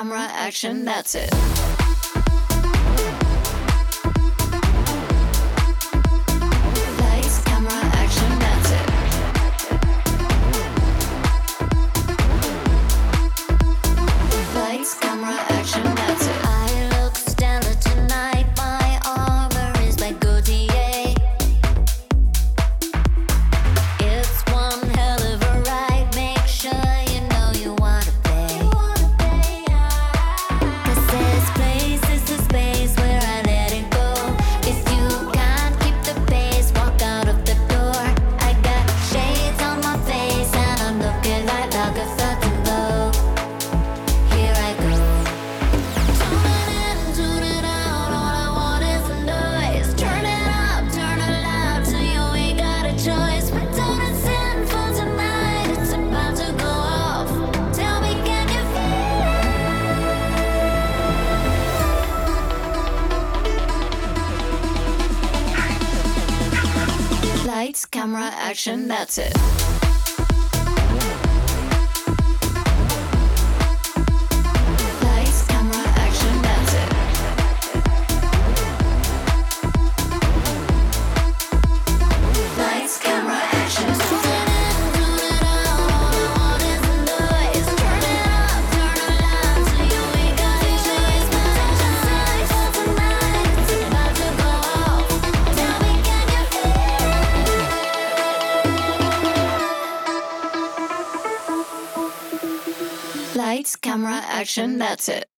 camera, action, that's it. Lights, camera, action, that's it. Lights, camera, action, that's it. I look stellar tonight, my armor is like Gaultier. It's one hell of a ride, make sure you know you wanna pay. Cause this place is the space where I let it go. If you can't keep the pace, walk out of the door. I got shades on my face and I'm looking like a fucking bow. Here I go. Tune it in, tune it out, all I want is the noise. Turn it up, turn it loud, so you ain't got a choice. But don't it's sinful tonight, it's about to go off. Tell me, can you feel it? Lights, camera, action, that's it. Lights, camera, action, that's it. Lights, camera, action. Tune it in, tune it out, all I want is the noise. Turn it up, turn it loud, so you ain't got a choice. But don't you say for tonight, it's about to go off. Tell me, can you feel it? Lights, camera, action, that's it.